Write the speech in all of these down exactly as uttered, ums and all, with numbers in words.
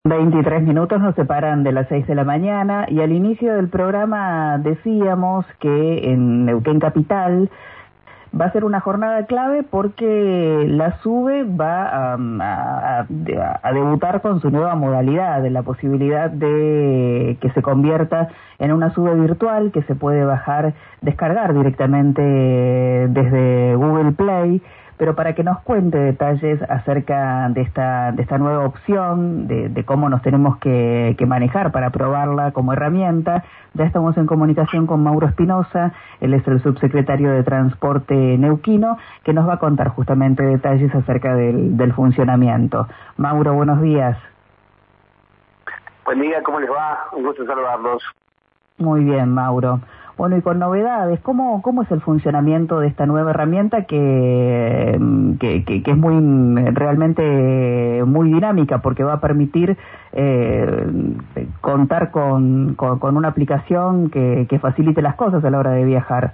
veintitrés minutos nos separan de las seis de la mañana y al inicio del programa decíamos que en Neuquén Capital va a ser una jornada clave porque la SUBE va a, a, a debutar con su nueva modalidad, de la posibilidad de que se convierta en una SUBE virtual que se puede bajar, descargar directamente desde Google Play. Pero para que nos cuente detalles acerca de esta de esta nueva opción, de, de cómo nos tenemos que, que manejar para probarla como herramienta, ya estamos en comunicación con Mauro Espinosa, él es el subsecretario de Transporte neuquino, que nos va a contar justamente detalles acerca del, del funcionamiento. Mauro, buenos días. Buen día, ¿cómo les va? Un gusto saludarlos. Muy bien, Mauro. Bueno, y con novedades, ¿cómo, cómo es el funcionamiento de esta nueva herramienta que, que, que, que es muy realmente muy dinámica porque va a permitir eh, contar con, con, con una aplicación que, que facilite las cosas a la hora de viajar?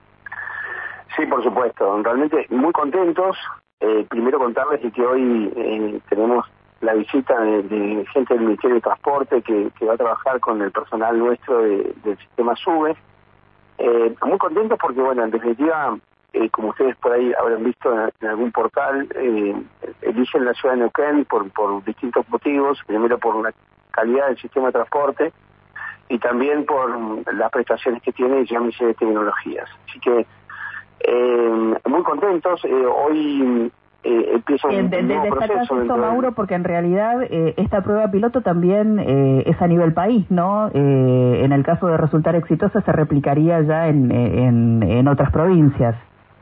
Sí, por supuesto. Realmente muy contentos. Eh, primero contarles que hoy eh, tenemos la visita de, de gente del Ministerio de Transporte que, que va a trabajar con el personal nuestro de, del sistema SUBE. Eh, muy contentos porque, bueno, en definitiva, eh, como ustedes por ahí habrán visto en, en algún portal, eh, eligen la ciudad de Neuquén por, por distintos motivos. Primero por la calidad del sistema de transporte y también por las prestaciones que tiene, llámese de tecnologías. Así que eh, muy contentos. Eh, hoy eh, empieza un, de, un de, nuevo proceso. Esto, Mauro, porque en realidad eh, esta prueba piloto también eh, es a nivel país, ¿no? Eh, en el caso de resultar exitosa se replicaría ya en, en, en otras provincias.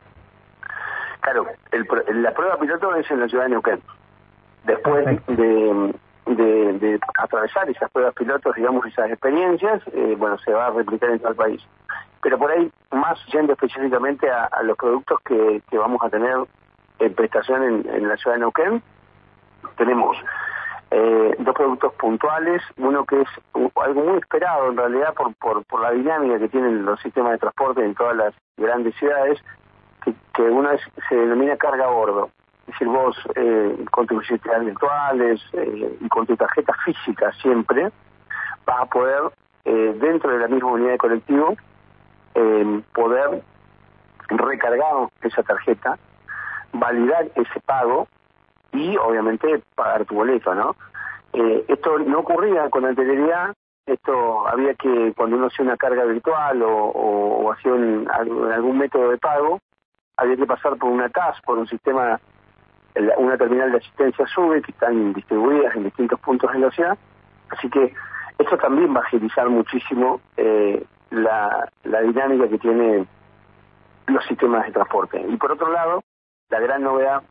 Claro, el, la prueba piloto es en la ciudad de Neuquén. Después de, de, de atravesar esas pruebas pilotos, digamos, esas experiencias, eh, bueno, se va a replicar en todo el país. Pero por ahí, más yendo específicamente a, a los productos que, que vamos a tener en prestación en, en la ciudad de Neuquén, tenemos eh, dos productos puntuales, uno que es un, algo muy esperado en realidad por, por, por la dinámica que tienen los sistemas de transporte en todas las grandes ciudades, que, que uno es, se denomina carga a bordo. Es decir, vos eh, con tus billeteras virtuales eh, y con tu tarjeta física siempre vas a poder, eh, dentro de la misma unidad de colectivo, eh, poder recargar esa tarjeta, validar ese pago y obviamente pagar tu boleto, ¿no? Eh, esto no ocurría con anterioridad. Esto había que, cuando uno hacía una carga virtual o, o, o hacía un, algún método de pago, había que pasar por una T A S, por un sistema, una terminal de asistencia SUBE que están distribuidas en distintos puntos de la ciudad. Así que esto también va a agilizar muchísimo eh, la, la dinámica que tiene los sistemas de transporte. Y por otro lado, la gran novedad,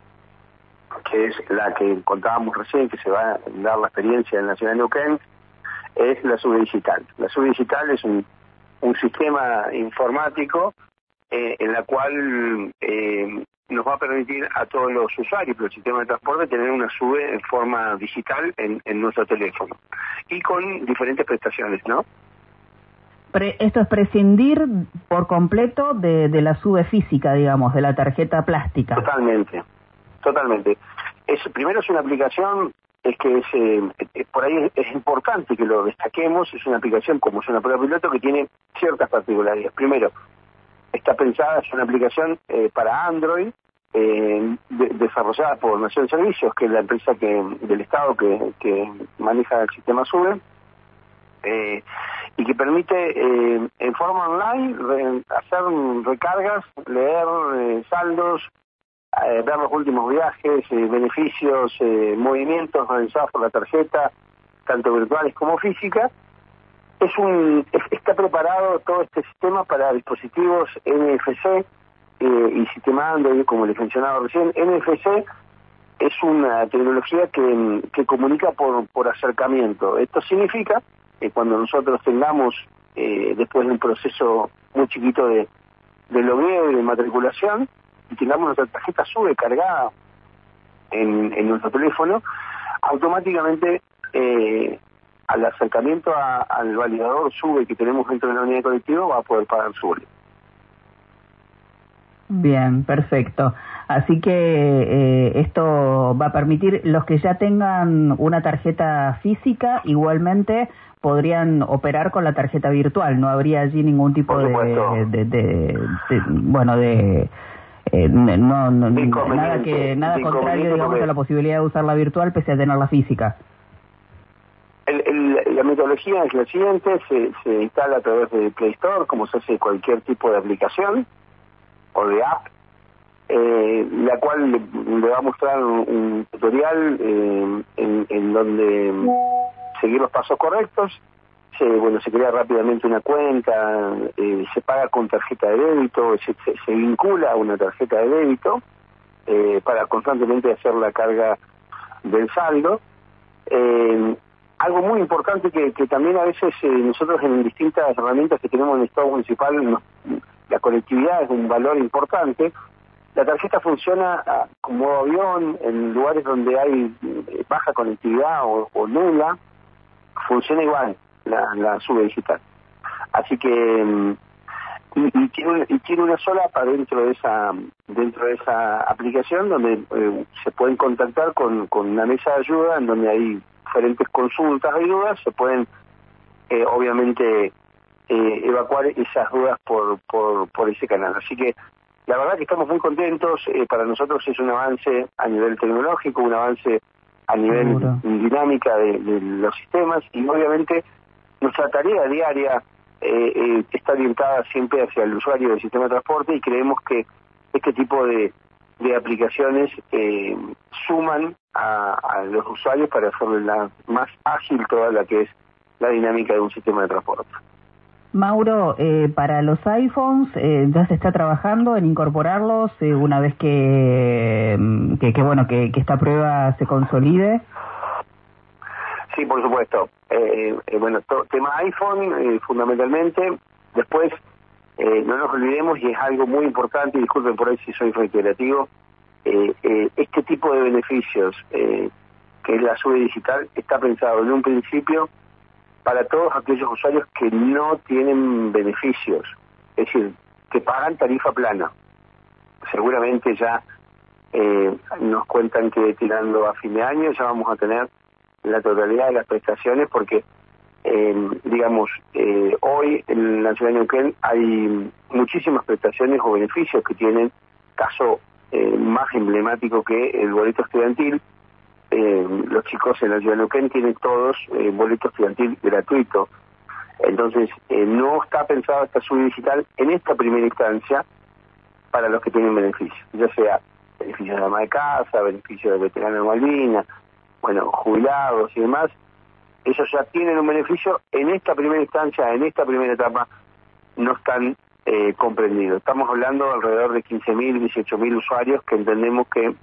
que es la que contábamos recién, que se va a dar la experiencia en la ciudad de Neuquén, es la SUBE digital. La SUBE digital es un, un sistema informático eh, en la cual eh, nos va a permitir a todos los usuarios del sistema de transporte tener una SUBE en forma digital en, en nuestro teléfono y con diferentes prestaciones, ¿no? Pre, esto es prescindir por completo de, de la SUBE física, digamos, de la tarjeta plástica. Totalmente, totalmente. Es, primero es una aplicación, es que es, eh, es, por ahí es, es importante que lo destaquemos, es una aplicación como es una prueba piloto que tiene ciertas particularidades. Primero, está pensada, es una aplicación eh, para Android, eh, de, desarrollada por Nación Servicios, que es la empresa que del Estado que, que maneja el sistema SUBE, eh, y que permite eh, en forma online re, hacer recargas, leer eh, saldos, eh, ver los últimos viajes, eh, beneficios, eh, movimientos realizados por la tarjeta, tanto virtuales como físicas. Es un, es, está preparado todo este sistema para dispositivos N F C eh, y sistema Android, como les mencionaba recién. N F C es una tecnología que, que comunica por, por acercamiento. Esto significa que cuando nosotros tengamos, eh, después de un proceso muy chiquito de, de logueo y de matriculación, y tengamos nuestra tarjeta SUBE cargada en, en nuestro teléfono, automáticamente eh, al acercamiento a, al validador SUBE que tenemos dentro de la unidad de colectivo va a poder pagar su boleto. Bien, perfecto. Así que eh, esto va a permitir, los que ya tengan una tarjeta física, igualmente podrían operar con la tarjeta virtual, no habría allí ningún tipo de, de, de, de, de, bueno, de... Eh, no, no, nada que nada contrario, digamos, a la posibilidad de usar la virtual pese a tener la física. El, el, la metodología es la siguiente: se, se instala a través de Play Store, como se hace cualquier tipo de aplicación o de app, eh, la cual le, le va a mostrar un, un tutorial eh, en, en donde seguir los pasos correctos. Se, bueno, se crea rápidamente una cuenta, eh, se paga con tarjeta de débito, se, se, se vincula a una tarjeta de débito eh, para constantemente hacer la carga del saldo. Eh, algo muy importante que, que también a veces eh, nosotros en distintas herramientas que tenemos en el Estado municipal, nos, la conectividad es un valor importante. La tarjeta funciona ah, como avión en lugares donde hay eh, baja conectividad o, o nula, funciona igual la, la sube digital. Así que y, y, tiene, y tiene una sola para dentro de esa dentro de esa aplicación donde eh, se pueden contactar con, con una mesa de ayuda en donde hay diferentes consultas y dudas, se pueden eh, obviamente eh, evacuar esas dudas por, por por ese canal. Así que la verdad que estamos muy contentos. Eh, para nosotros es un avance a nivel tecnológico, un avance a nivel Seguro. dinámica de, de los sistemas, y obviamente nuestra tarea diaria eh, eh, está orientada siempre hacia el usuario del sistema de transporte, y creemos que este tipo de, de aplicaciones eh, suman a, a los usuarios para hacerle la más ágil toda la que es la dinámica de un sistema de transporte. Mauro, eh, para los iPhones eh, ya se está trabajando en incorporarlos eh, una vez que, que, que bueno que, que esta prueba se consolide. Sí, por supuesto. Eh, eh, bueno, to, tema iPhone eh, fundamentalmente. Después eh, no nos olvidemos, y es algo muy importante, y disculpen por ahí si soy reiterativo, eh, eh, este tipo de beneficios eh, que es la sube digital está pensado en un principio para todos aquellos usuarios que no tienen beneficios, es decir, que pagan tarifa plana. Seguramente ya eh, nos cuentan que tirando a fin de año ya vamos a tener la totalidad de las prestaciones, porque eh, digamos eh, hoy en la ciudad de Neuquén hay muchísimas prestaciones o beneficios que tienen, caso eh, más emblemático que el boleto estudiantil. Eh, los chicos en la ciudad de Neuquén tienen todos eh, boleto estudiantil gratuito. Entonces eh, no está pensado esta sube digital en esta primera instancia para los que tienen beneficios, ya sea beneficios de ama de casa, beneficios de veterano de Malvinas, bueno, jubilados y demás. Ellos ya tienen un beneficio. En esta primera instancia, en esta primera etapa, no están eh, comprendidos. Estamos hablando de alrededor de quince mil, dieciocho mil usuarios que entendemos que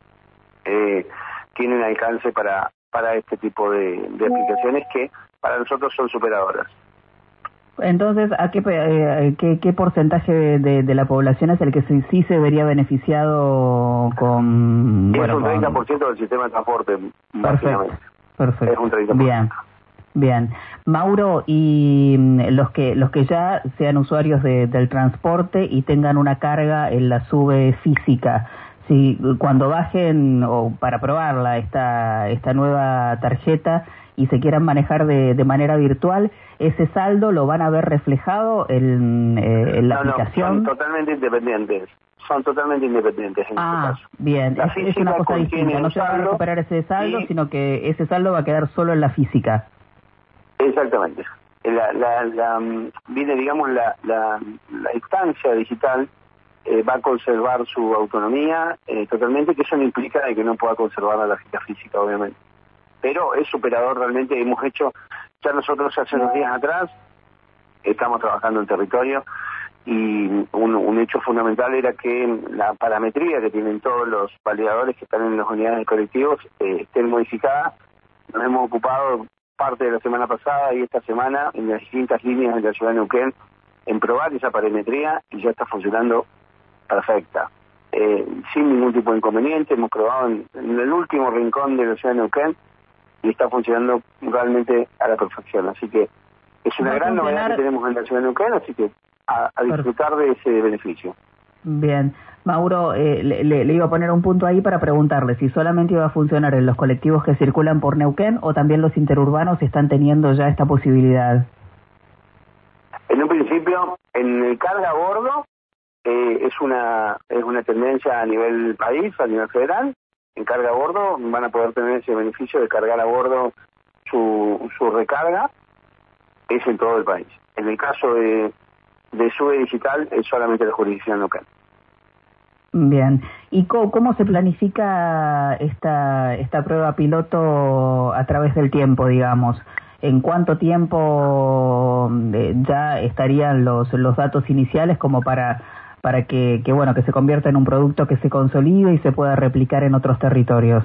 eh, tienen alcance para para este tipo de, de aplicaciones que para nosotros son superadoras. Entonces, ¿a qué, eh, qué, qué porcentaje de, de, de la población es el que sí, sí se vería beneficiado con... Es bueno, un treinta por ciento con... del sistema de transporte, básicamente. Perfecto. Es un treinta por ciento. Bien, bien. Mauro, y los que los que ya sean usuarios de, del transporte y tengan una carga en la sube física, si cuando bajen o para probarla esta esta nueva tarjeta y se quieran manejar de, de manera virtual, ese saldo lo van a ver reflejado en, eh, en la no, aplicación. No, son totalmente independientes. Son totalmente independientes en ah, este caso. Bien, es, es una cosa distinta. No se va a recuperar ese saldo, y... sino que ese saldo va a quedar solo en la física. Exactamente. La, la, la, viene, digamos, la, la, la instancia digital eh, va a conservar su autonomía eh, totalmente, que eso no implica de que no pueda conservar la tarjeta física, obviamente. Pero es superador realmente. Hemos hecho, ya nosotros hace unos días atrás, estamos trabajando en territorio, y un, un hecho fundamental era que la parametría que tienen todos los validadores que están en las unidades de colectivos eh, estén modificadas. Nos hemos ocupado parte de la semana pasada y esta semana en las distintas líneas de la ciudad de Neuquén en probar esa parametría, y ya está funcionando perfecta, eh, sin ningún tipo de inconveniente. Hemos probado en, en el último rincón de la ciudad de Neuquén y está funcionando realmente a la perfección. Así que es una gran novedad que tenemos en la ciudad de Neuquén, así que a, a disfrutar de ese beneficio. Bien. Mauro, eh, le, le iba a poner un punto ahí para preguntarle si solamente iba a funcionar en los colectivos que circulan por Neuquén o también los interurbanos están teniendo ya esta posibilidad. En un principio, en el carga a bordo eh, es una es una tendencia a nivel país, a nivel federal. En carga a bordo van a poder tener ese beneficio de cargar a bordo su, su recarga, es en todo el país. En el caso de, de SUBE digital es solamente la jurisdicción local. Bien, ¿y cómo, cómo se planifica esta esta prueba piloto a través del tiempo, digamos? ¿En cuánto tiempo eh, ya estarían los los datos iniciales como para para que, que bueno que se convierta en un producto que se consolide y se pueda replicar en otros territorios?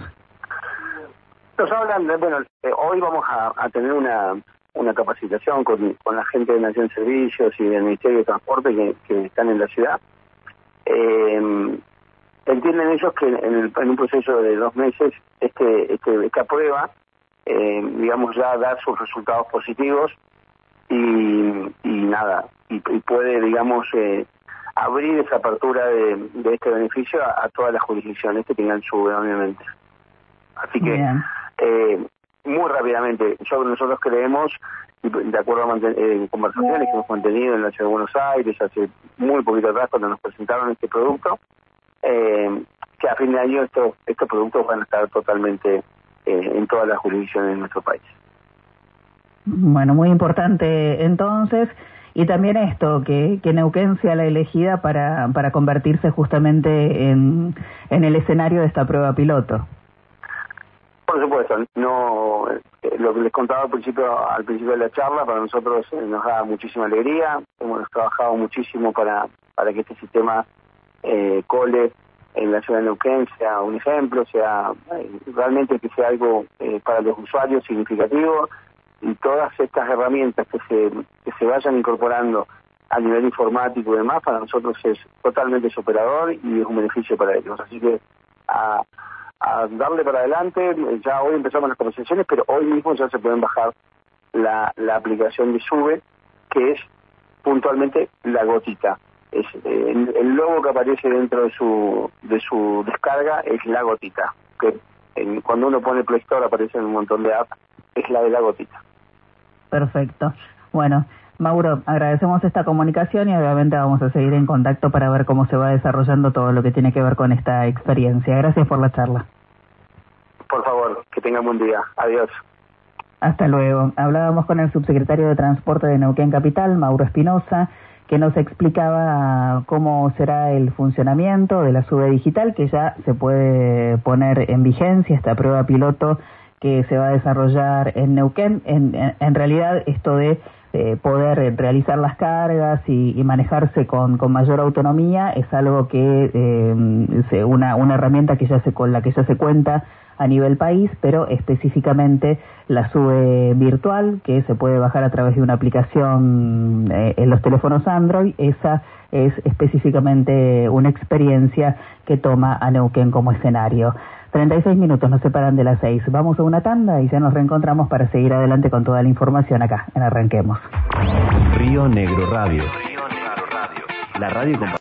Nos hablan de, bueno, eh, hoy vamos a, a tener una una capacitación con, con la gente de Nación Servicios y del Ministerio de Transporte que, que están en la ciudad. Eh, entienden ellos que en, el, en un proceso de dos meses este, este esta prueba eh, digamos ya da sus resultados positivos y, y nada y, y puede digamos eh, abrir esa apertura de, de este beneficio a, a todas las jurisdicciones que tengan SUBE, obviamente. Así que eh, muy rápidamente yo, nosotros creemos, de acuerdo a manten- eh, conversaciones que hemos mantenido en la ciudad de Buenos Aires hace muy poquito atrás cuando nos presentaron este producto, eh, que a fin de año estos, estos productos van a estar totalmente eh, en todas las jurisdicciones de nuestro país. Bueno, muy importante entonces, y también esto, que, que Neuquén sea la elegida para, para convertirse justamente en, en el escenario de esta prueba piloto. Por supuesto, no eh, lo que les contaba al principio al principio de la charla, para nosotros eh, nos da muchísima alegría. Hemos trabajado muchísimo para para que este sistema eh, cole en la ciudad de Neuquén sea un ejemplo, sea eh, realmente que sea algo eh, para los usuarios significativo, y todas estas herramientas que se que se vayan incorporando a nivel informático y demás, para nosotros es totalmente superador y es un beneficio para ellos. Así que a a darle para adelante. Ya hoy empezamos las conversaciones, pero hoy mismo ya se pueden bajar la, la aplicación de SUBE, que es puntualmente la gotita. Es eh, el, el logo que aparece dentro de su de su descarga es la gotita, que en, cuando uno pone Play Store aparecen un montón de apps, es la de la gotita. Perfecto. Bueno, Mauro, agradecemos esta comunicación y obviamente vamos a seguir en contacto para ver cómo se va desarrollando todo lo que tiene que ver con esta experiencia. Gracias por la charla. Por favor, que tengan buen día. Adiós. Hasta luego. Hablábamos con el subsecretario de Transporte de Neuquén Capital, Mauro Espinosa, que nos explicaba cómo será el funcionamiento de la SUBE digital, que ya se puede poner en vigencia esta prueba piloto que se va a desarrollar en Neuquén. En, en, en realidad esto de eh, poder realizar las cargas y, y manejarse con, con mayor autonomía es algo que eh, se, una, una herramienta que ya se, con la que ya se cuenta a nivel país, pero específicamente la SUBE virtual, que se puede bajar a través de una aplicación eh, en los teléfonos Android. Esa es específicamente una experiencia que toma a Neuquén como escenario. treinta y seis minutos nos separan de las seis. Vamos a una tanda y ya nos reencontramos para seguir adelante con toda la información acá en Arranquemos. Río Negro Radio. Río Negro Radio. La radio